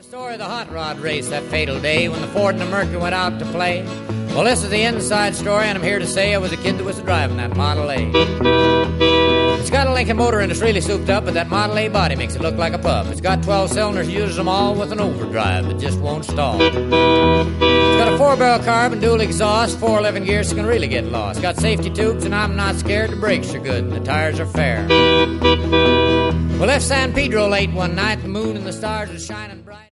Story of the hot rod race that fatal day when the Ford and the Mercury went out to play. Well, this is the inside story, and I'm here to say I was a kid that was driving that Model A. It's got a Lincoln motor and it's really souped up, but that Model A body makes it look like a pup. It's got 12 cylinders, uses them all with an overdrive that just won't stall. It's got a 4-barrel carb and dual exhaust, 411 gears, so you can really get lost. It's got safety tubes, and I'm not scared. The brakes are good and the tires are fair. We left San Pedro late one night, the moon and the stars are shining bright.